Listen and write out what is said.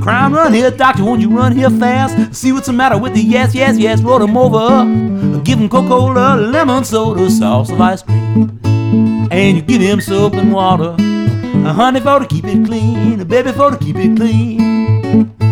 Crown, run here, doctor, won't you run here fast? See what's the matter with the yes, yes, yes. Roll him over. Give him Coca-Cola, lemon soda, sauce of ice cream. And you give him soap and water. Honey for to keep it clean, baby for to keep it clean.